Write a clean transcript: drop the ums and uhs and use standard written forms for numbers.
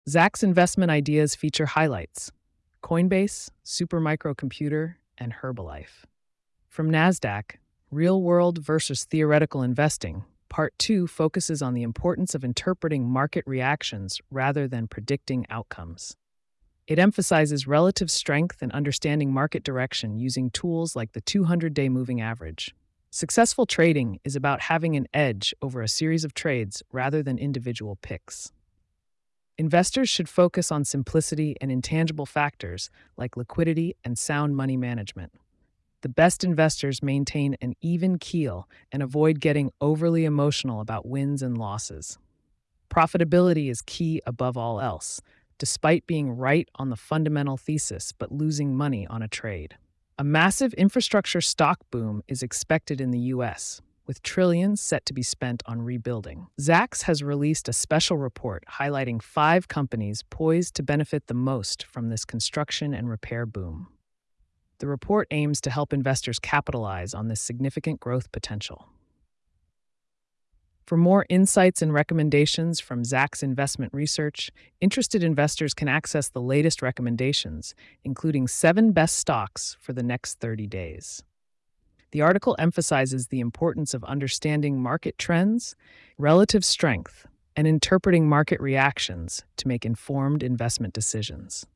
Zacks investment ideas feature highlights: Coinbase, Supermicrocomputer, and Herbalife. From NASDAQ, Real World versus Theoretical Investing, Part 2 focuses on the importance of interpreting market reactions rather than predicting outcomes. It emphasizes relative strength and understanding market direction using tools like the 200-day moving average. Successful trading is about having an edge over a series of trades rather than individual picks. Investors should focus on simplicity and intangible factors like liquidity and sound money management. The best investors maintain an even keel and avoid getting overly emotional about wins and losses. Profitability is key above all else, despite being right on the fundamental thesis but losing money on a trade. A massive infrastructure stock boom is expected in the US, with trillions set to be spent on rebuilding. Zacks has released a special report highlighting 5 companies poised to benefit the most from this construction and repair boom. The report aims to help investors capitalize on this significant growth potential. For more insights and recommendations from Zacks Investment Research, interested investors can access the latest recommendations, including 7 best stocks for the next 30 days. The article emphasizes the importance of understanding market trends, relative strength, and interpreting market reactions to make informed investment decisions.